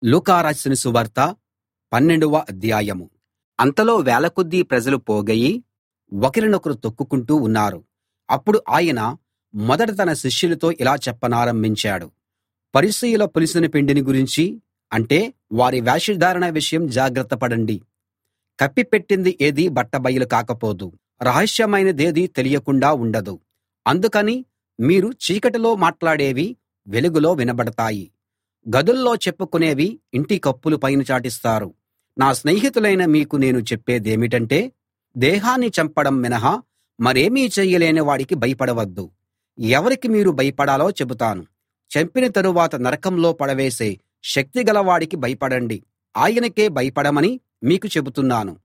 లూకా రాసిన సువార్త 12వ అధ్యాయం. అంతలో వేల కొద్దీ ప్రజలు పోగయి ఒకరినొకరు తొక్కుకుంటూ ఉన్నారు. అప్పుడు ఆయన మొదట తన శిష్యులతో ఇలా చెప్పనారంభించాడు. పరిసయ్యుల పులిసిన పిండిని గురించి, అంటే వారి వేషధారణ విషయం జాగ్రత్త పడండి. కప్పిపెట్టింది ఏదీ బట్టబయలు కాకపోదు, రహస్యమైనదేదీ తెలియకుండా ఉండదు. అందుకని మీరు చీకటిలో మాట్లాడేవి వెలుగులో వినబడతాయి, గదుల్లో చెప్పుకునేవి ఇంటి కప్పుల పైన చాటిస్తారు. నా స్నేహితులైన మీకు నేను చెప్పేదేమిటంటే, దేహాన్ని చంపడం మినహా మరేమీ చెయ్యలేని వాడికి భయపడవద్దు. ఎవరికి మీరు భయపడాలో చెబుతాను. చంపిన తరువాత నరకంలో పడవేసే శక్తి గలవాడికి భయపడండి. ఆయనకే భయపడమని మీకు చెబుతున్నాను.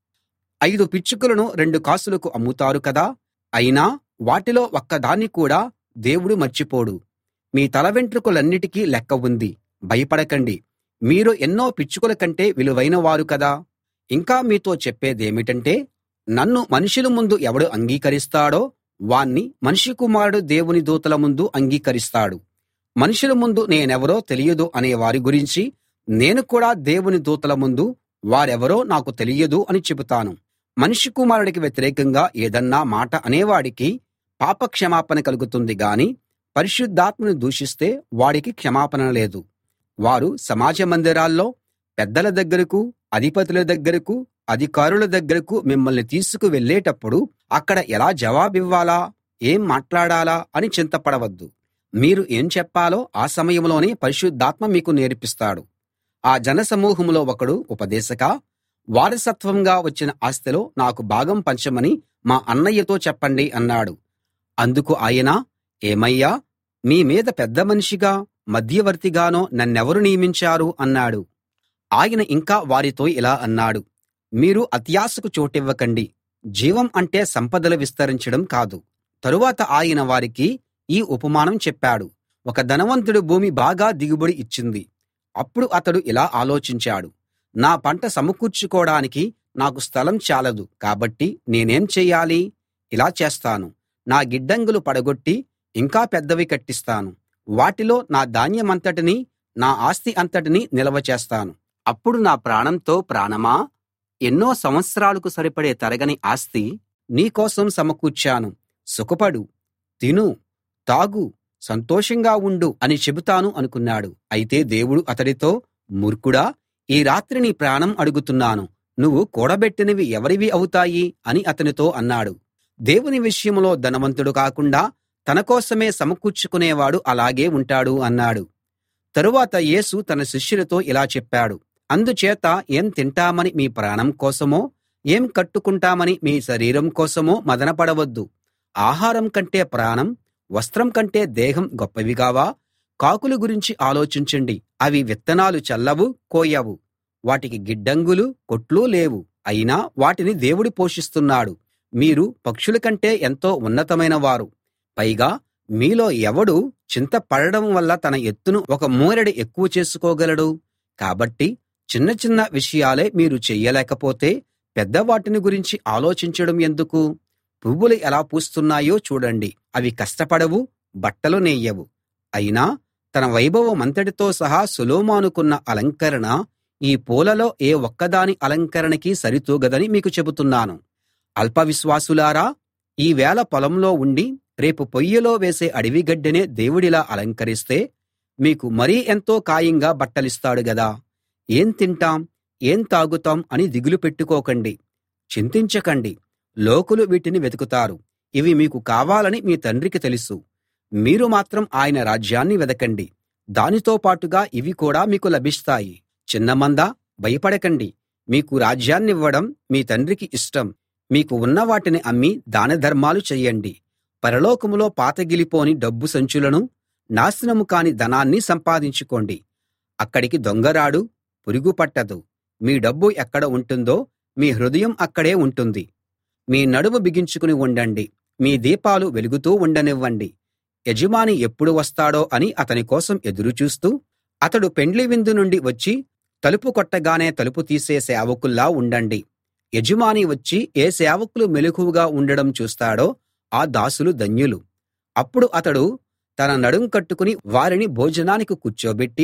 5 పిచ్చుకలను 2 కాసులకు అమ్ముతారు కదా, అయినా వాటిలో ఒక్కదాన్ని కూడా దేవుడు మర్చిపోడు. మీ తల వెంట్రుకలన్నిటికీ లెక్క ఉంది. భయపడకండి, మీరు ఎన్నో పిచ్చుకల కంటే విలువైన వారు కదా. ఇంకా మీతో చెప్పేదేమిటంటే, నన్ను మనుషుల ముందు ఎవడు అంగీకరిస్తాడో వాణ్ణి మనుష్య కుమారుడు దేవుని దూతల ముందు అంగీకరిస్తాడు. మనుషుల ముందు నేనెవరో తెలియదు అనే వారి గురించి నేను కూడా దేవుని దూతల ముందు వారెవరో నాకు తెలియదు అని చెబుతాను. మనుష్య కుమారుడికి వ్యతిరేకంగా ఏదన్నా మాట అనేవాడికి పాప క్షమాపణ కలుగుతుంది గాని, పరిశుద్ధాత్మను దూషిస్తే వాడికి క్షమాపణ లేదు. వారు సమాజ మందిరాల్లో పెద్దల దగ్గరకు, అధిపతుల దగ్గరకు, అధికారుల దగ్గరకు మిమ్మల్ని తీసుకు వెళ్ళేటప్పుడు అక్కడ ఎలా జవాబివ్వాలా, ఏం మాట్లాడాలా అని చింతపడవద్దు. మీరు ఏం చెప్పాలో ఆ సమయంలోనే పరిశుద్ధాత్మ మీకు నేర్పిస్తాడు. ఆ జనసమూహంలో ఒకడు, ఉపదేశకా, వారసత్వంగా వచ్చిన ఆస్తిలో నాకు భాగం పంచమని మా అన్నయ్యతో చెప్పండి అన్నాడు. అందుకు ఆయన, ఏమయ్యా, మీ మీద పెద్ద మనిషిగా, మధ్యవర్తిగానో నన్నెవరు నియమించారు అన్నాడు. ఆయన ఇంకా వారితో ఇలా అన్నాడు, మీరు అత్యాశకు చోటివ్వకండి. జీవం అంటే సంపదలు విస్తరించడం కాదు. తరువాత ఆయన వారికి ఈ ఉపమానం చెప్పాడు. ఒక ధనవంతుడు భూమి బాగా దిగుబడి ఇచ్చింది. అప్పుడు అతడు ఇలా ఆలోచించాడు, నా పంట సమకూర్చుకోడానికి నాకు స్థలం చాలదు, కాబట్టి నేనేం చెయ్యాలి? ఇలా చేస్తాను, నా గిడ్డంగులు పడగొట్టి ఇంకా పెద్దవి కట్టిస్తాను. వాటిలో నా ధాన్యమంతటినీ, నా ఆస్తి అంతటినీ నిల్వ చేస్తాను. అప్పుడు నా ప్రాణంతో ప్రాణమా, ఎన్నో సంవత్సరాలకు సరిపడే తరగని ఆస్తి నీ కోసం సమకూర్చాను. సుఖపడు, తిను, తాగు, సంతోషంగా ఉండు అని చెబుతాను అనుకున్నాడు. అయితే దేవుడు అతడితో, మూర్ఖుడా, ఈ రాత్రి నీ ప్రాణం అడుగుతున్నాను. నువ్వు కూడబెట్టినవి ఎవరివి అవుతాయి అని అతనితో అన్నాడు. దేవుని విషయంలో ధనవంతుడు కాకుండా తన కోసమే సమకూర్చుకునేవాడు అలాగే ఉంటాడు అన్నాడు. తరువాత యేసు తన శిష్యులతో ఇలా చెప్పాడు, అందుచేత ఏం తింటామని మీ ప్రాణం కోసమో, ఏం కట్టుకుంటామని మీ శరీరం కోసమో మదనపడవద్దు. ఆహారం కంటే ప్రాణం, వస్త్రం కంటే దేహం గొప్పవి కావా? కాకుల గురించి ఆలోచించండి. అవి విత్తనాలు చల్లవు, కోయవు. వాటికి గిడ్డంగులు, కొట్లు లేవు, అయినా వాటిని దేవుడు పోషిస్తున్నాడు. మీరు పక్షుల కంటే ఎంతో ఉన్నతమైన వారు. పైగా మీలో ఎవడు చింతపడడం వల్ల తన ఎత్తును ఒక మూరెడు ఎక్కువ చేసుకోగలడు? కాబట్టి చిన్న చిన్న విషయాలే మీరు చెయ్యలేకపోతే పెద్దవాటిని గురించి ఆలోచించడం ఎందుకు? పువ్వులు ఎలా పూస్తున్నాయో చూడండి. అవి కష్టపడవు, బట్టలు నేయవు. అయినా తన వైభవమంతటితో సహా సొలొమోనుకున్న అలంకరణ ఈ పూలలో ఏ ఒక్కదాని అలంకరణకి సరితూగదని మీకు చెబుతున్నాను. అల్పవిశ్వాసులారా, ఈవేళ పొలంలో ఉండి రేపు పొయ్యిలో వేసే అడవిగడ్డినే దేవుడిలా అలంకరిస్తే మీకు మరీ ఎంతో ఖాయంగా బట్టలిస్తాడు గదా. ఏం తింటాం, ఏం తాగుతాం అని దిగులు పెట్టుకోకండి, చింతించకండి. లోకులు వీటిని వెతుకుతారు. ఇవి మీకు కావాలని మీ తండ్రికి తెలుసు. మీరు మాత్రం ఆయన రాజ్యాన్ని వెదకండి, దానితో పాటుగా ఇవి కూడా మీకు లభిస్తాయి. చిన్నమందా, భయపడకండి. మీకు రాజ్యాన్నివ్వడం మీ తండ్రికి ఇష్టం. మీకు ఉన్న వాటిని అమ్మి దానధర్మాలు చెయ్యండి. పరలోకంలో పాతగిలిపోని డబ్బు సంచులను, నాశనం కాని ధనాన్ని సంపాదించుకోండి. అక్కడికి దొంగరాడు, పురుగు పట్టదు. మీ డబ్బు ఎక్కడ ఉంటుందో మీ హృదయం అక్కడే ఉంటుంది. మీ నడుము బిగించుకుని ఉండండి. మీ దీపాలు వెలుగుతూ ఉండనివ్వండి. యజమాని ఎప్పుడు వస్తాడో అని అతని కోసం ఎదురు చూస్తూ, అతడు పెండ్లి విందు నుండి వచ్చి తలుపు కొట్టగానే తలుపు తీసే సేవకుల్లా ఉండండి. యజమాని వచ్చి ఏ సేవకులు మెలకువగా ఉండడం చూస్తాడో ఆ దాసులు ధన్యులు. అప్పుడు అతడు తన నడుం కట్టుకుని వారిని భోజనానికి కూర్చోబెట్టి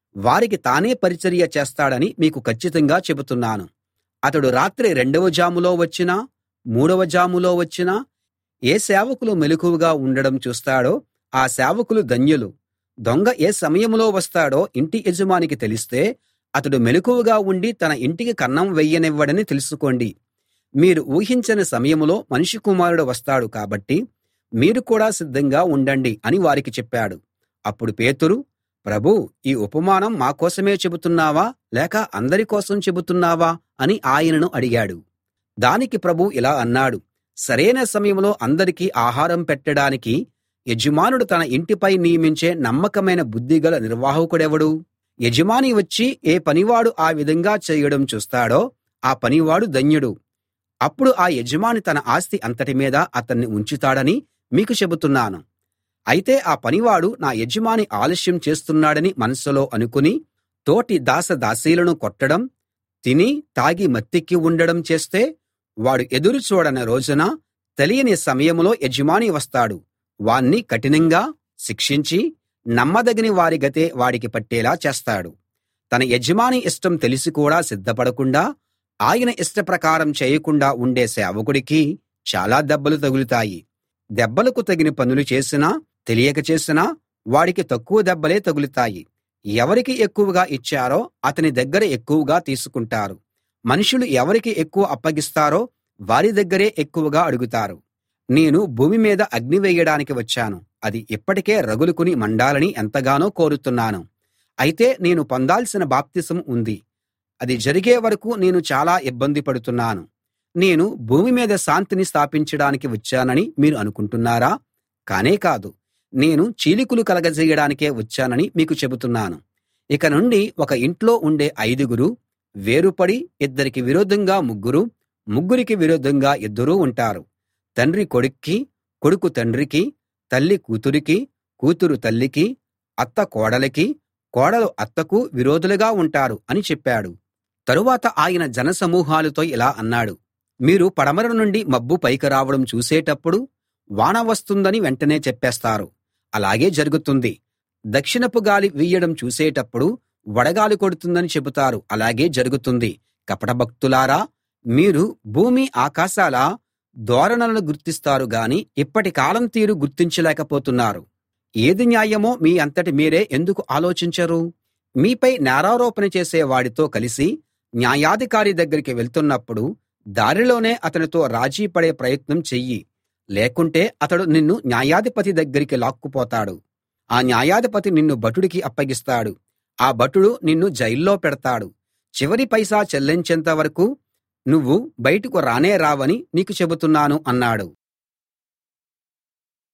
వారికి తానే పరిచర్య చేస్తాడని మీకు కచ్చితంగా చెబుతున్నాను. అతడు రాత్రి 2వ జాములో వచ్చినా, 3వ జాములో వచ్చినా ఏ సేవకులు మెలకువగా ఉండడం చూస్తాడో ఆ సేవకులు ధన్యులు. దొంగ ఏ సమయంలో వస్తాడో ఇంటి యజమానికి తెలిస్తే అతడు మెలకువగా ఉండి తన ఇంటికి కన్నం వెయ్యనివ్వడని తెలుసుకోండి. మీరు ఊహించని సమయంలో మనుష్య కుమారుడు వస్తాడు కాబట్టి మీరు కూడా సిద్ధంగా ఉండండి అని వారికి చెప్పాడు. అప్పుడు పేతురు, ప్రభూ, ఈ ఉపమానం మా కోసమే చెబుతున్నావా లేక అందరి కోసం చెబుతున్నావా అని ఆయనను అడిగాడు. దానికి ప్రభువు ఇలా అన్నాడు, సరైన సమయంలో అందరికీ ఆహారం పెట్టడానికి యజమానుడు తన ఇంటిపై నియమించే నమ్మకమైన బుద్ధిగల నిర్వాహకుడెవడు? యజమాని వచ్చి ఏ పనివాడు ఆ విధంగా చేయడం చూస్తాడో ఆ పనివాడు ధన్యుడు. అప్పుడు ఆ యజమాని తన ఆస్తి అంతటి మీద అతన్ని ఉంచుతాడని మీకు చెబుతున్నాను. అయితే ఆ పనివాడు నా యజమాని ఆలస్యం చేస్తున్నాడని మనసులో అనుకుని తోటి దాసదాసీలను కొట్టడం, తిని తాగి మత్తెక్కి ఉండడం చేస్తే వాడు ఎదురు చూడని రోజున తెలియని సమయంలో యజమాని వస్తాడు. వాణ్ణి కఠినంగా శిక్షించి నమ్మదగని వారి గతే వాడికి పట్టేలా చేస్తాడు. తన యజమాని ఇష్టం తెలిసి కూడా సిద్ధపడకుండా ఆయన ఇష్టప్రకారం చేయకుండా ఉండే సేవకుడికి చాలా దెబ్బలు తగులుతాయి. దెబ్బలకు తగిన పనులు చేసినా తెలియక చేసినా వాడికి తక్కువ దెబ్బలే తగులుతాయి. ఎవరికి ఎక్కువగా ఇచ్చారో అతని దగ్గర ఎక్కువగా తీసుకుంటారు. మనుషులు ఎవరికి ఎక్కువ అప్పగిస్తారో వారి దగ్గరే ఎక్కువగా అడుగుతారు. నేను భూమి మీద అగ్ని వేయడానికి వచ్చాను. అది ఇప్పటికే రగులుకుని మండాలని ఎంతగానో కోరుతున్నాను. అయితే నేను పొందాల్సిన బాప్తిసం ఉంది. అది జరిగే వరకు నేను చాలా ఇబ్బంది పడుతున్నాను. నేను భూమి మీద శాంతిని స్థాపించడానికి వచ్చానని మీరు అనుకుంటున్నారా? కానే కాదు. నేను చీలికలు కలగజేయడానికే వచ్చానని మీకు చెబుతున్నాను. ఇక నుండి ఒక ఇంట్లో ఉండే 5గురు వేరుపడి ఇద్దరికి విరోధంగా ముగ్గురు, ముగ్గురికి విరోధంగా ఇద్దరు ఉంటారు. తండ్రి కొడుక్కి, కొడుకు తండ్రికి, తల్లి కూతురికి, కూతురు తల్లికి, అత్త కోడలికి, కోడలు అత్తకు విరోధులుగా ఉంటారు అని చెప్పాడు. తరువాత ఆయన జనసమూహాలతో ఇలా అన్నాడు, మీరు పడమర నుండి మబ్బు పైకి రావడం చూసేటప్పుడు వాన వస్తుందని వెంటనే చెప్పేస్తారు. అలాగే జరుగుతుంది. దక్షిణపు గాలి వీయడం చూసేటప్పుడు వడగాలి కొడుతుందని చెబుతారు. అలాగే జరుగుతుంది. కపటభక్తులారా, మీరు భూమి ఆకాశాల ధోరణులను గుర్తిస్తారు గాని ఇప్పటి కాలం తీరు గుర్తించలేకపోతున్నారు. ఏది న్యాయమో మీ అంతట మీరే ఎందుకు ఆలోచించరు? మీపై నేరారోపణ చేసే వాడితో కలిసి న్యాయాధికారి దగ్గరికి వెళ్తున్నప్పుడు దారిలోనే అతనితో రాజీ పడే ప్రయత్నం చెయ్యి. లేకుంటే అతడు నిన్ను న్యాయాధిపతి దగ్గరికి లాక్కుపోతాడు. ఆ న్యాయాధిపతి నిన్ను భటుడికి అప్పగిస్తాడు. ఆ భటుడు నిన్ను జైల్లో పెడతాడు. చివరి పైసా చెల్లించేంత వరకు నువ్వు బయటకు రానే రావని నీకు చెబుతున్నాను అన్నాడు.